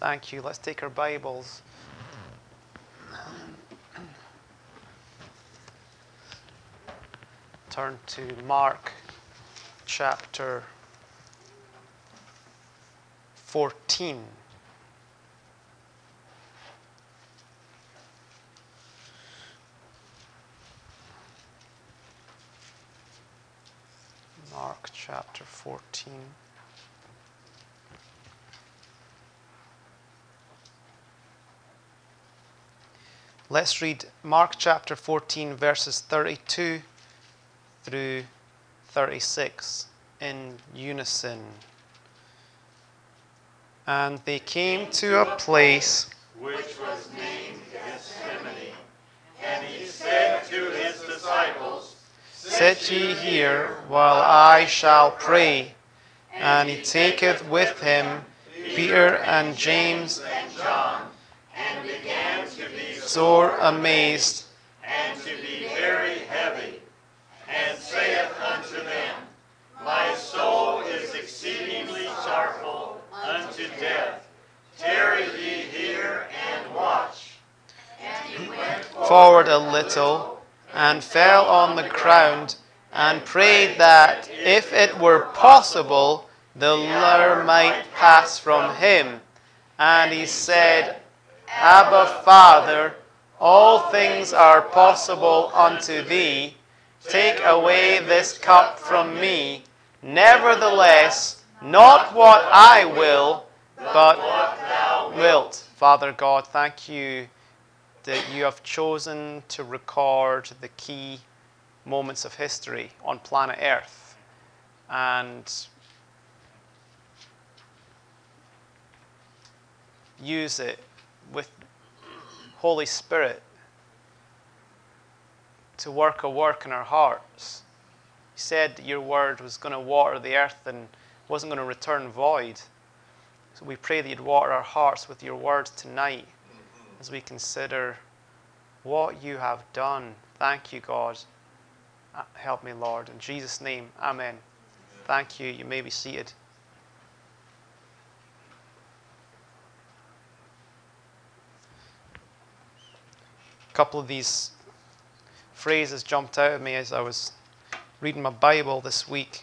Thank you. Let's take our Bibles. Turn to Mark chapter 14. Mark chapter 14. Let's read Mark chapter 14, verses 32 through 36 in unison. And they came to a place which was named Gethsemane, and he said to his disciples, Sit ye here while I shall pray. And he taketh with him Peter and James, and John, and began to be sore amazed, and to be very heavy, and saith unto them, My soul is exceedingly sorrowful unto death. Tarry ye here and watch. And he went forward a little, and fell on the ground, and prayed that, if it were possible, the hour might pass from him. And he said, Abba, Father, all things are possible unto thee. Take away this cup from me. Nevertheless, not what I will, but what thou wilt. Father God, thank you that you have chosen to record the key moments of history on planet Earth. And use it with Holy Spirit to work a work in our hearts. You said that your word was going to water the earth and wasn't going to return void. So we pray that you'd water our hearts with your words tonight as we consider what you have done. Thank you, God. Help me, Lord. In Jesus' name, amen. Thank you. You may be seated. A couple of these phrases jumped out at me as I was reading my Bible this week.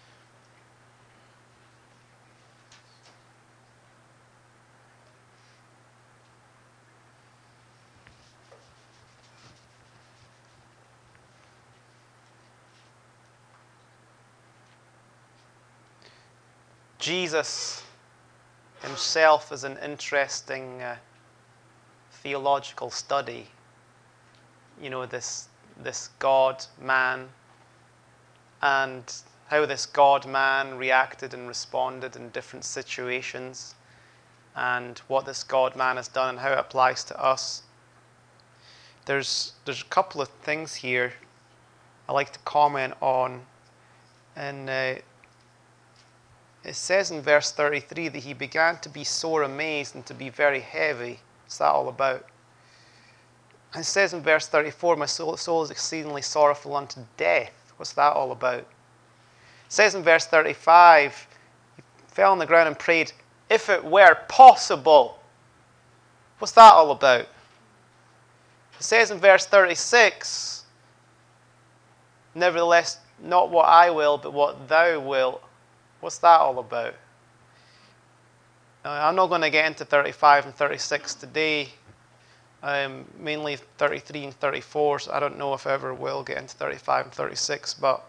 Jesus himself is an interesting theological study. You know, this God-man, and how this God-man reacted and responded in different situations, and what this God-man has done and how it applies to us. There's a couple of things here I like to comment on. And it says in verse 33 that he began to be sore amazed and to be very heavy. What's that all about? And it says in verse 34, my soul is exceedingly sorrowful unto death. What's that all about? It says in verse 35, he fell on the ground and prayed, if it were possible. What's that all about? It says in verse 36, nevertheless, not what I will, but what thou wilt. What's that all about? I'm not going to get into 35 and 36 today. Mainly 33 and 34, so I don't know if I ever will get into 35 and 36, but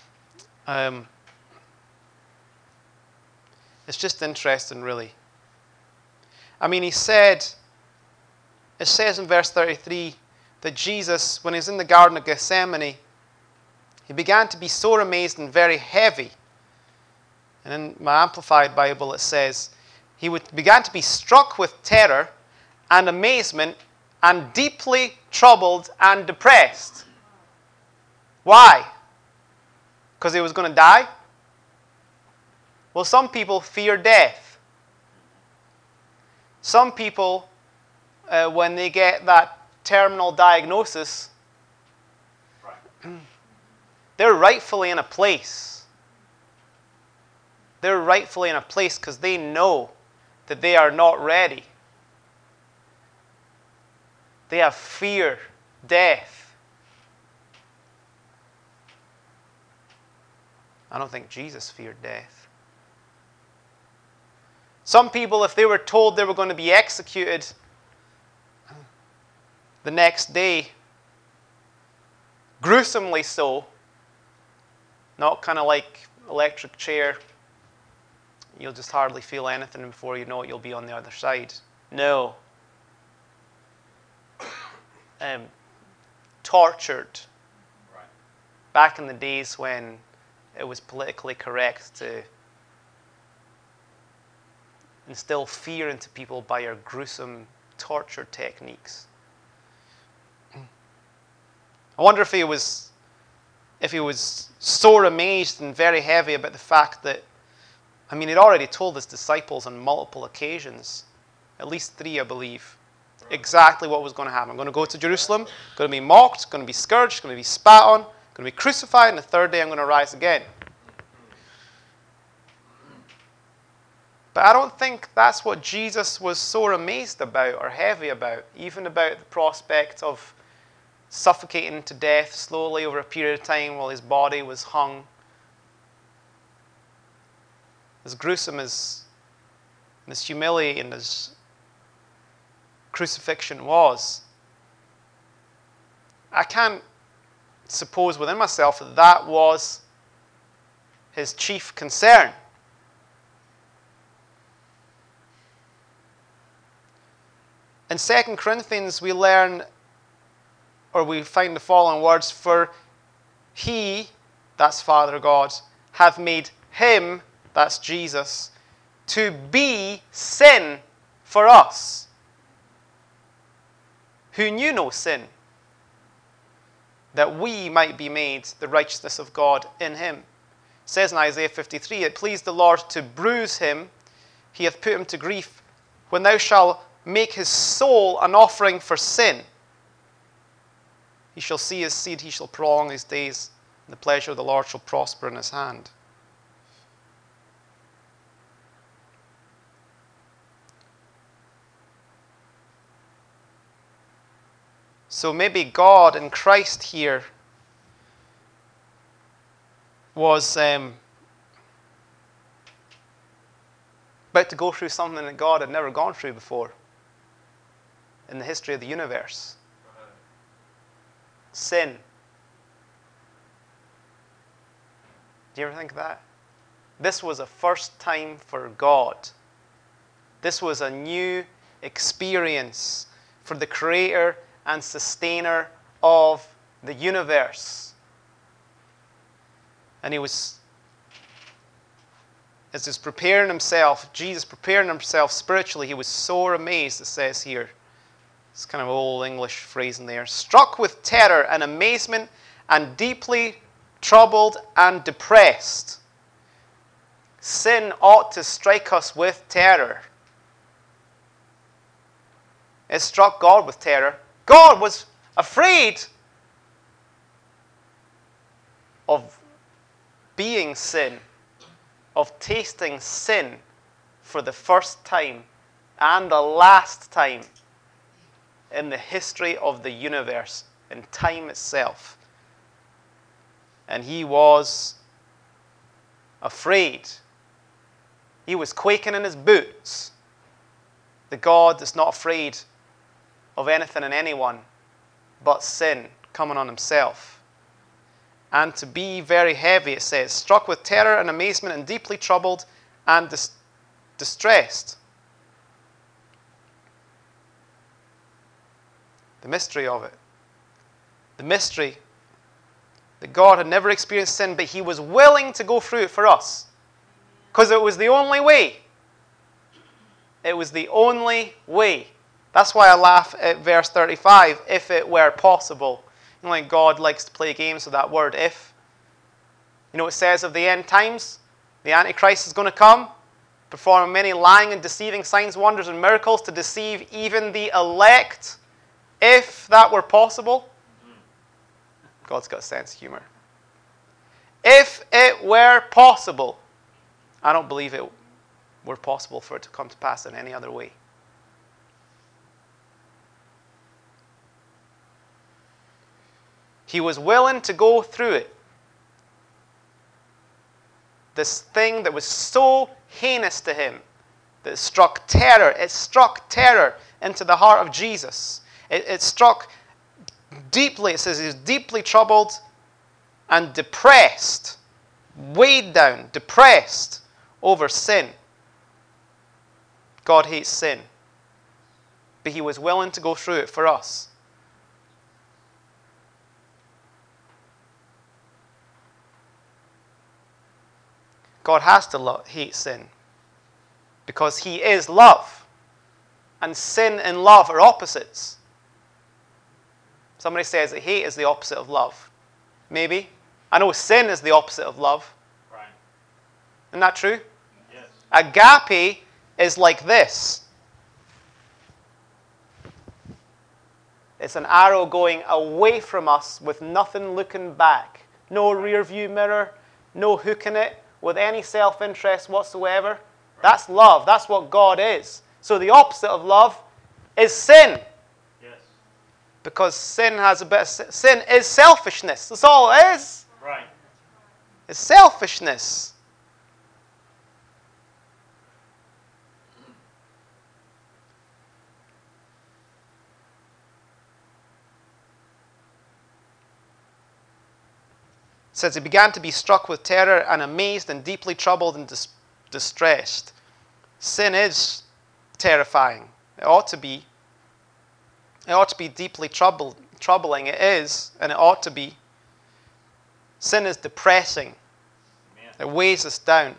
it's just interesting, really. I mean, it says in verse 33 that Jesus, when he was in the Garden of Gethsemane, he began to be sore amazed and very heavy. And in my Amplified Bible it says, he began to be struck with terror and amazement and deeply troubled and depressed. Why? Because he was going to die? Well, some people fear death. Some people, when they get that terminal diagnosis, they're rightfully in a place. They're rightfully in a place because they know that they are not ready. They have fear, death. I don't think Jesus feared death. Some people, if they were told they were going to be executed the next day, gruesomely so, not kind of like electric chair, you'll just hardly feel anything, and before you know it, you'll be on the other side. No. Tortured. Right. Back in the days when it was politically correct to instill fear into people by your gruesome torture techniques. I wonder if he was sore amazed and very heavy about the fact that, he'd already told his disciples on multiple occasions, at least 3, I believe, exactly what was going to happen. I'm going to go to Jerusalem, going to be mocked, going to be scourged, going to be spat on, going to be crucified, and the third day I'm going to rise again. But I don't think that's what Jesus was so amazed about or heavy about, even about the prospect of suffocating to death slowly over a period of time while his body was hung. As gruesome as humiliating as crucifixion was, I can't suppose within myself that that was his chief concern. In 2 Corinthians, we learn, or we find the following words: "For he," that's Father God, "hath made him," that's Jesus, "to be sin for us, who knew no sin, that we might be made the righteousness of God in him." It says in Isaiah 53, "It pleased the Lord to bruise him, he hath put him to grief. When thou shalt make his soul an offering for sin, he shall see his seed, he shall prolong his days, and the pleasure of the Lord shall prosper in his hand." So maybe God in Christ here was about to go through something that God had never gone through before in the history of the universe. Sin. Do you ever think of that? This was a first time for God. This was a new experience for the creator and sustainer of the universe. And he was, as he was preparing himself, Jesus preparing himself spiritually, he was sore amazed, it says here. It's kind of old English phrase in there. "Struck with terror and amazement and deeply troubled and depressed." Sin ought to strike us with terror. It struck God with terror. God was afraid of being sin, of tasting sin for the first time and the last time in the history of the universe, in time itself. And he was afraid. He was quaking in his boots. The God is not afraid of anything and anyone but sin coming on himself. And to be very heavy, it says, struck with terror and amazement and deeply troubled and distressed. The mystery of it. The mystery that God had never experienced sin, but he was willing to go through it for us. Because it was the only way. It was the only way. That's why I laugh at verse 35, if it were possible. You know, like God likes to play games with that word, if. You know what it says of the end times? The Antichrist is going to come, performing many lying and deceiving signs, wonders, and miracles to deceive even the elect. If that were possible. God's got a sense of humor. If it were possible. I don't believe it were possible for it to come to pass in any other way. He was willing to go through it. This thing that was so heinous to him, that it struck terror into the heart of Jesus. It struck deeply. It says he was deeply troubled and depressed, weighed down, depressed over sin. God hates sin. But he was willing to go through it for us. God has to hate sin because he is love. And sin and love are opposites. Somebody says that hate is the opposite of love. Maybe. I know sin is the opposite of love. Right. Isn't that true? Yes. Agape is like this. It's an arrow going away from us with nothing looking back. No rear view mirror, no hooking it with any self-interest whatsoever. Right. That's love. That's what God is. So the opposite of love is sin. Yes. Because sin is selfishness. That's all it is. Right. It's selfishness. It says he began to be struck with terror and amazed and deeply troubled and distressed. Sin is terrifying. It ought to be. It ought to be deeply troubling. It is, and it ought to be. Sin is depressing. Amen. It weighs us down.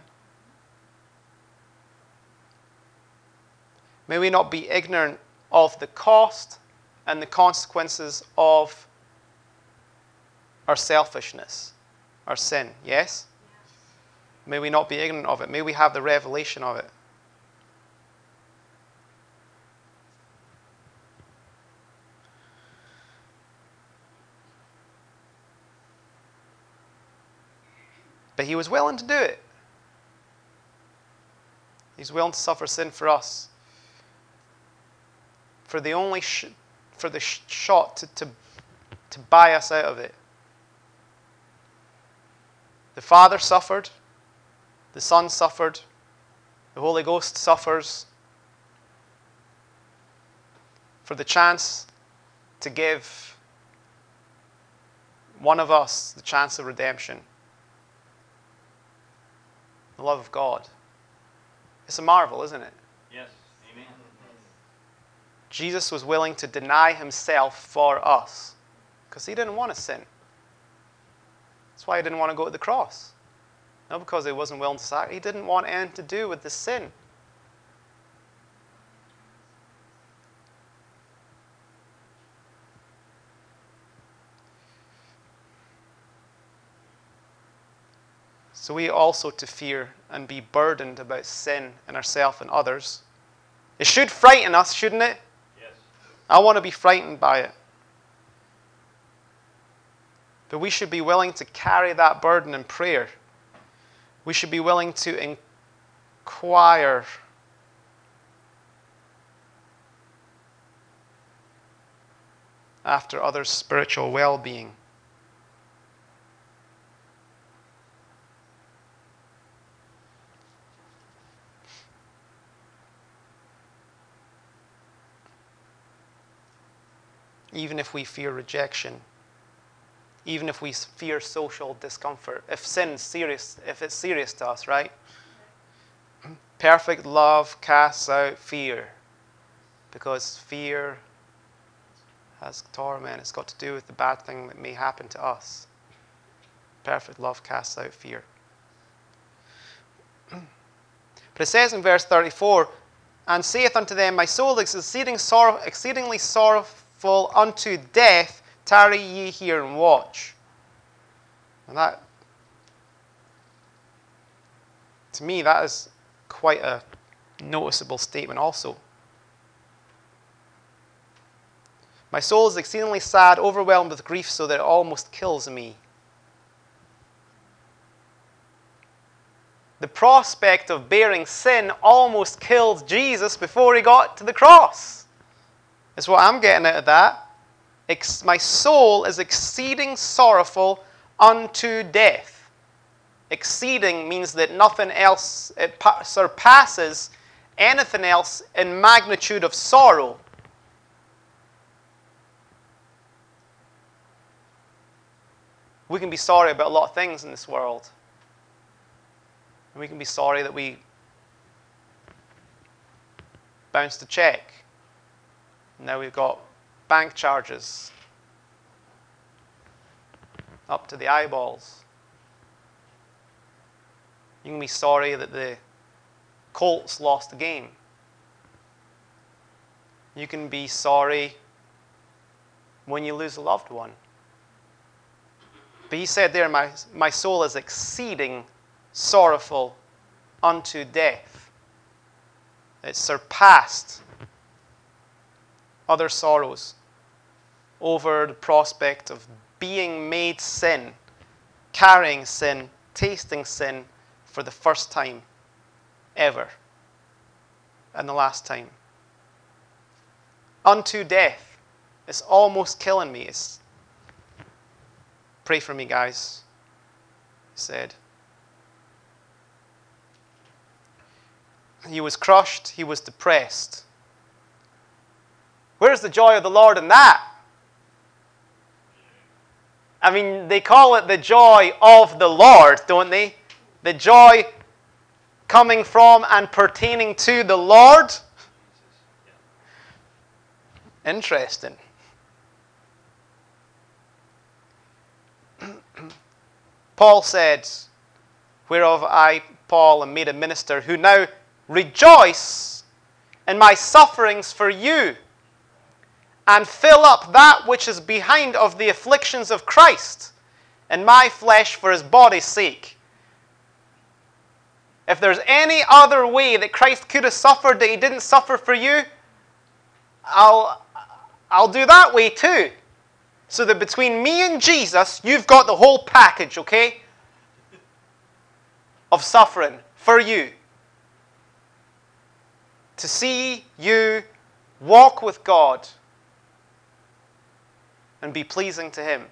May we not be ignorant of the cost and the consequences of our selfishness, our sin. Yes? May we not be ignorant of it. May we have the revelation of it. But he was willing to do it. He's willing to suffer sin for us. For the only shot to buy us out of it. The Father suffered. The Son suffered. The Holy Ghost suffers. For the chance to give one of us the chance of redemption. The love of God. It's a marvel, isn't it? Yes. Amen. Jesus was willing to deny himself for us because he didn't want to sin. That's why he didn't want to go to the cross. Not because he wasn't willing to sacrifice. He didn't want anything to do with the sin. So we also to fear and be burdened about sin in ourselves and others. It should frighten us, shouldn't it? Yes. I want to be frightened by it. But we should be willing to carry that burden in prayer. We should be willing to inquire after others' spiritual well-being. Even if we fear rejection, even if we fear social discomfort, if sin's serious, if it's serious to us, right? Perfect love casts out fear, because fear has torment. It's got to do with the bad thing that may happen to us. Perfect love casts out fear. But it says in verse 34, and saith unto them, my soul is exceedingly sorrowful unto death, tarry ye here and watch. And that, to me, that is quite a noticeable statement also. My soul is exceedingly sad, overwhelmed with grief, so that it almost kills me. the prospect of bearing sin almost killed Jesus before he got to the cross. That's what I'm getting out of that. My soul is exceeding sorrowful unto death. Exceeding means that nothing else, it surpasses anything else in magnitude of sorrow. We can be sorry about a lot of things in this world. And we can be sorry that we bounced a check. Now we've got bank charges up to the eyeballs. You can be sorry that the Colts lost the game. You can be sorry when you lose a loved one. But he said there, my soul is exceeding sorrowful unto death. It surpassed other sorrows over the prospect of being made sin, carrying sin, tasting sin for the first time ever and the last time. Unto death. It's almost killing me. Pray for me, guys, he said. He was crushed. He was depressed. Where's the joy of the Lord in that? I mean, they call it the joy of the Lord, don't they? The joy coming from and pertaining to the Lord. Interesting. Paul said, whereof I, Paul, am made a minister, who now rejoice in my sufferings for you, and fill up that which is behind of the afflictions of Christ in my flesh for his body's sake. If there's any other way that Christ could have suffered that he didn't suffer for you, I'll do that way too. So that between me and Jesus, you've got the whole package, okay? Of suffering for you. To see you walk with God and be pleasing to him.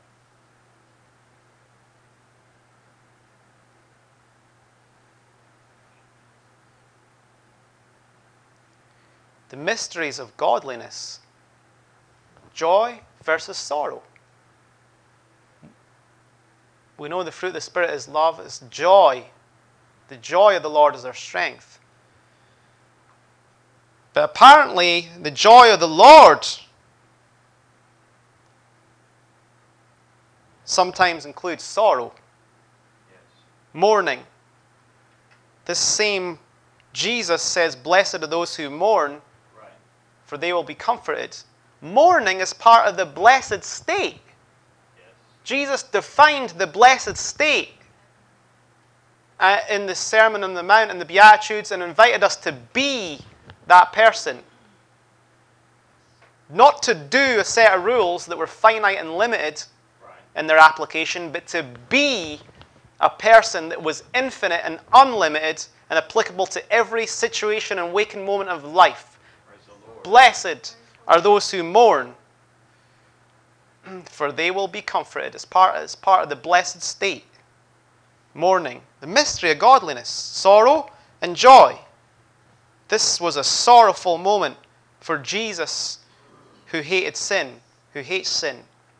The mysteries of godliness. Joy versus sorrow. We know the fruit of the Spirit is love, is joy. The joy of the Lord is our strength. But apparently, the joy of the Lord sometimes includes sorrow, mourning. This same Jesus says, blessed are those who mourn, for they will be comforted. Mourning is part of the blessed state. Jesus defined the blessed state in the Sermon on the Mount and the Beatitudes and invited us to be that person. Not to do a set of rules that were finite and limited in their application, but to be a person that was infinite and unlimited and applicable to every situation and waking moment of life. Blessed are those who mourn, for they will be comforted. It's part of the blessed state. Mourning. The mystery of godliness. Sorrow and joy. This was a sorrowful moment for Jesus who hated sin, who hates sin.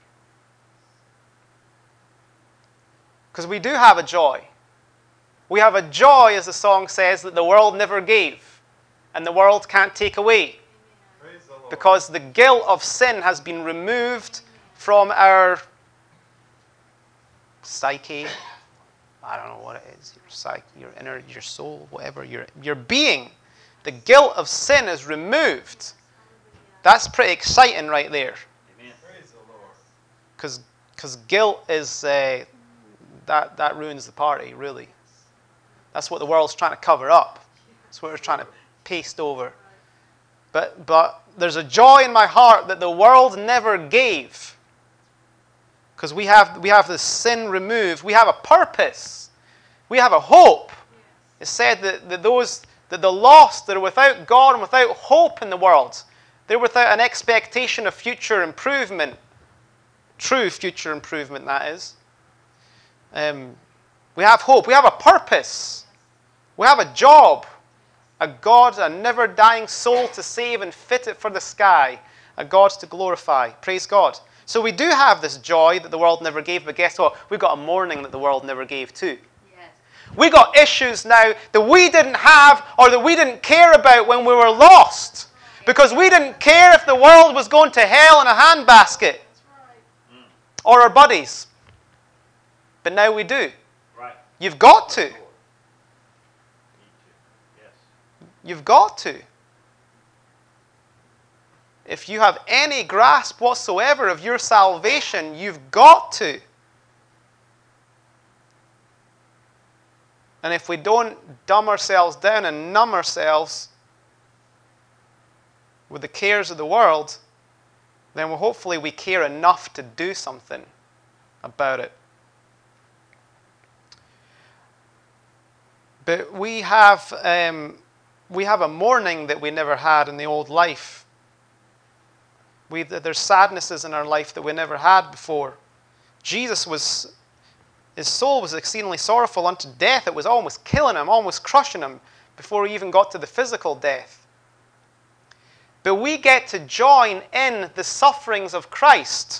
Because we do have a joy. We have a joy, as the song says, that the world never gave and the world can't take away. Because the guilt of sin has been removed from our psyche. I don't know what it is. Your psyche, your inner, your soul, whatever, your being. The guilt of sin is removed. That's pretty exciting right there. Because guilt is, that ruins the party, really. That's what the world's trying to cover up. That's what we're trying to paste over. But there's a joy in my heart that the world never gave. Because we have the sin removed. We have a purpose. We have a hope. It said that the lost, that are without God and without hope in the world, they're without an expectation of future improvement. True future improvement, that is. We have hope. We have a purpose. We have a job. A God, a never-dying soul to save and fit it for the sky. A God to glorify. Praise God. So we do have this joy that the world never gave, but guess what? We've got a mourning that the world never gave too. We got issues now that we didn't have or that we didn't care about when we were lost. Because we didn't care if the world was going to hell in a handbasket. Or our buddies. But now we do. Right. You've got to. You've got to. If you have any grasp whatsoever of your salvation, you've got to. And if we don't dumb ourselves down and numb ourselves with the cares of the world, then hopefully we care enough to do something about it. But we have a mourning that we never had in the old life. There's sadnesses in our life that we never had before. His soul was exceedingly sorrowful unto death. It was almost killing him, almost crushing him before he even got to the physical death. But we get to join in the sufferings of Christ.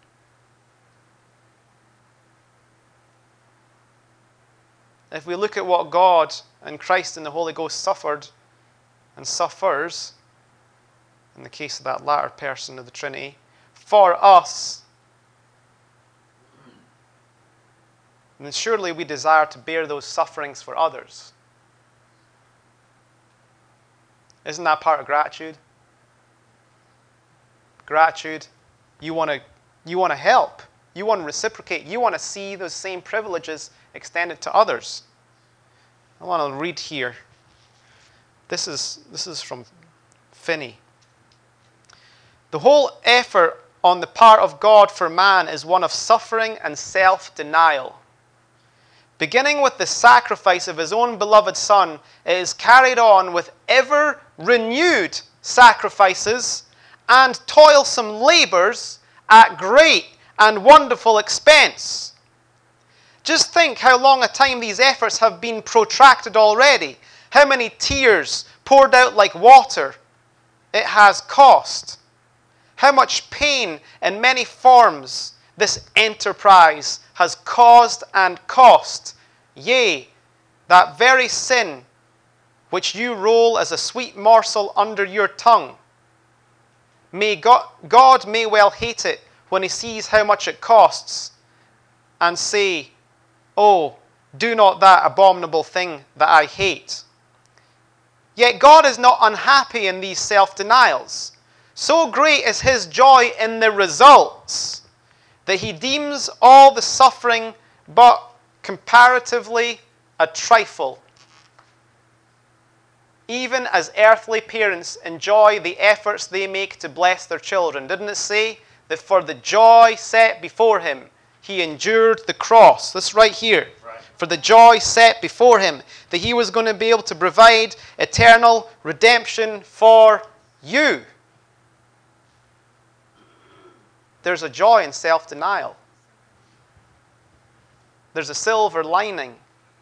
If we look at what God and Christ and the Holy Ghost suffered and suffers, in the case of that latter person of the Trinity, for us, then surely we desire to bear those sufferings for others. Isn't that part of gratitude? Gratitude. You want to help. You want to reciprocate. You want to see those same privileges extended to others. I want to read here. This is from Finney. The whole effort on the part of God for man is one of suffering and self-denial. Beginning with the sacrifice of his own beloved Son, it is carried on with ever renewed sacrifices and toilsome labors at great and wonderful expense. Just think how long a time these efforts have been protracted already. How many tears poured out like water it has cost. How much pain in many forms this enterprise has caused and cost. Yea, that very sin which you roll as a sweet morsel under your tongue. God may well hate it when he sees how much it costs and say, oh, do not that abominable thing that I hate. Yet God is not unhappy in these self-denials. So great is his joy in the results that he deems all the suffering but comparatively a trifle. Even as earthly parents enjoy the efforts they make to bless their children. Didn't it say that for the joy set before him, he endured the cross? That's right here. Right. For the joy set before him, that he was going to be able to provide eternal redemption for you. There's a joy in self-denial. There's a silver lining.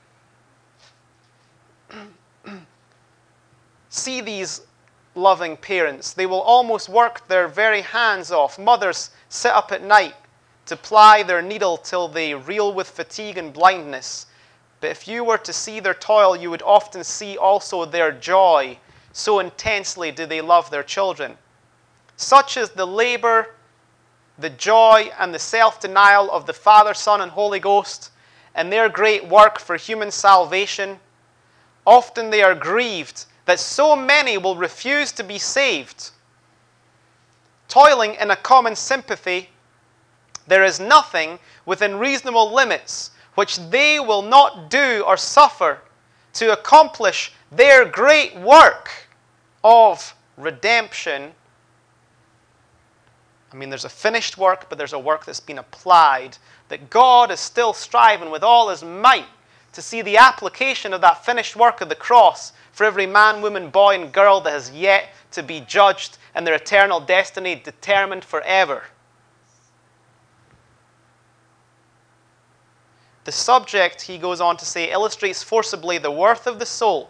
See these loving parents. They will almost work their very hands off. Mothers sit up at night to ply their needle till they reel with fatigue and blindness. But if you were to see their toil, you would often see also their joy. So intensely do they love their children. Such is the labor, the joy, and the self-denial of the Father, Son, and Holy Ghost, and their great work for human salvation. Often they are grieved that so many will refuse to be saved. Toiling in a common sympathy, there is nothing within reasonable limits which they will not do or suffer to accomplish their great work of redemption. I mean, there's a finished work, but there's a work that's been applied, that God is still striving with all his might to see the application of that finished work of the cross for every man, woman, boy, and girl that has yet to be judged and their eternal destiny determined forever. The subject, he goes on to say, illustrates forcibly the worth of the soul.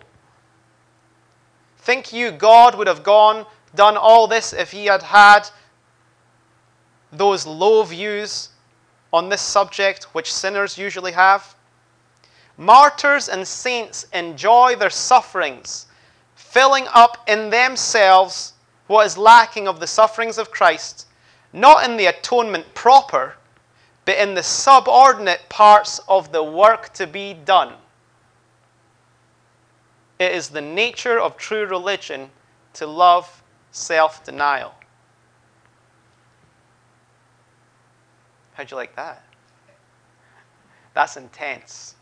Think you God would have done all this if he had had those low views on this subject which sinners usually have? Martyrs and saints enjoy their sufferings, filling up in themselves what is lacking of the sufferings of Christ, not in the atonement proper, but in the subordinate parts of the work to be done. It is the nature of true religion to love self-denial. How'd you like that? That's intense.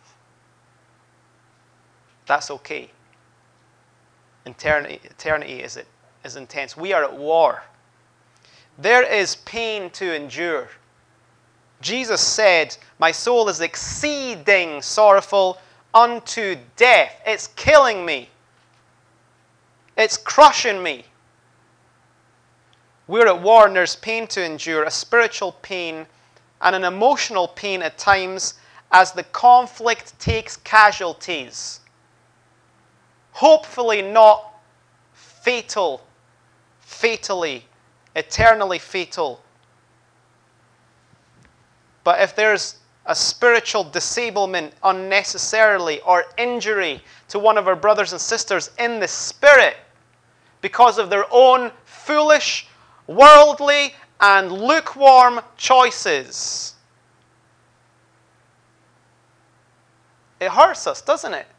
That's okay. Eternity is intense. We are at war. There is pain to endure. Jesus said, my soul is exceeding sorrowful unto death. It's killing me. It's crushing me. We're at war and there's pain to endure, a spiritual pain and an emotional pain at times as the conflict takes casualties. Hopefully not fatally, eternally fatal. But if there's a spiritual disablement unnecessarily or injury to one of our brothers and sisters in the spirit because of their own foolish, worldly, and lukewarm choices, it hurts us, doesn't it?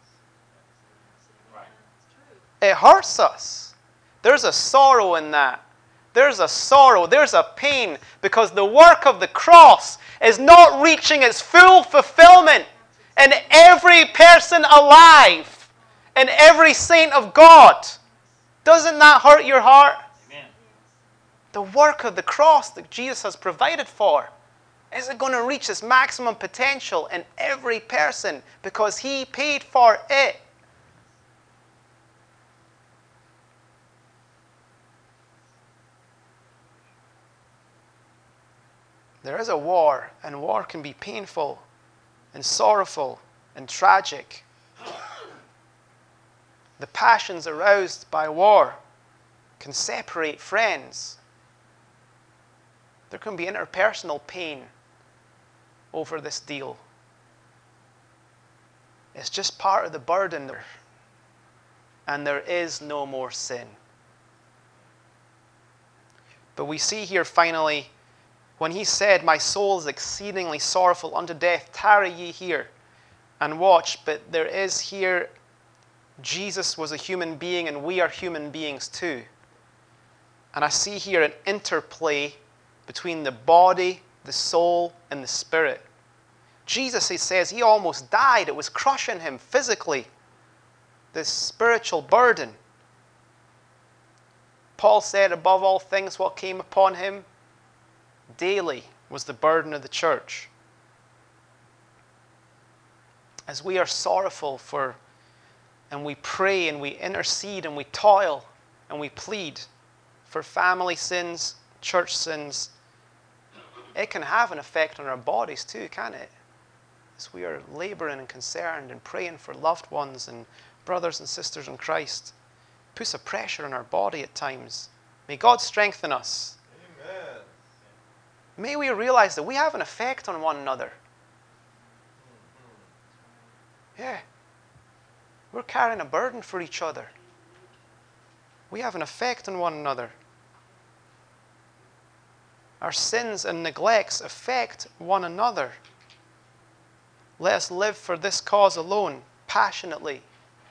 It hurts us. There's a sorrow in that. There's a sorrow, there's a pain, because the work of the cross is not reaching its full fulfillment in every person alive, in every saint of God. Doesn't that hurt your heart? Amen. The work of the cross that Jesus has provided for, is it going to reach its maximum potential in every person because he paid for it? There is a war, and war can be painful and sorrowful and tragic. The passions aroused by war can separate friends. There can be interpersonal pain over this deal. It's just part of the burden, and there is no more sin. But we see here finally, when he said, my soul is exceedingly sorrowful unto death, tarry ye here and watch. But there is here, Jesus was a human being and we are human beings too. And I see here an interplay between the body, the soul, and the spirit. Jesus, he says, he almost died. It was crushing him physically, this spiritual burden. Paul said, above all things, what came upon him daily was the burden of the church. As we are sorrowful for, and we pray and we intercede and we toil and we plead for family sins, church sins, it can have an effect on our bodies too, can't it? As we are laboring and concerned and praying for loved ones and brothers and sisters in Christ, it puts a pressure on our body at times. May God strengthen us. Amen. May we realize that we have an effect on one another. Yeah. We're carrying a burden for each other. We have an effect on one another. Our sins and neglects affect one another. Let us live for this cause alone, passionately,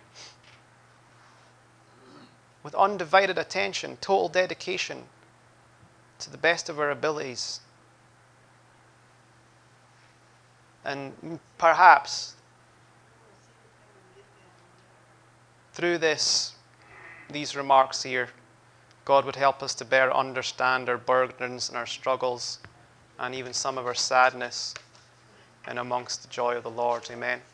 with undivided attention, total dedication to the best of our abilities. And perhaps through these remarks here, God would help us to better understand our burdens and our struggles and even some of our sadness and amongst the joy of the Lord. Amen.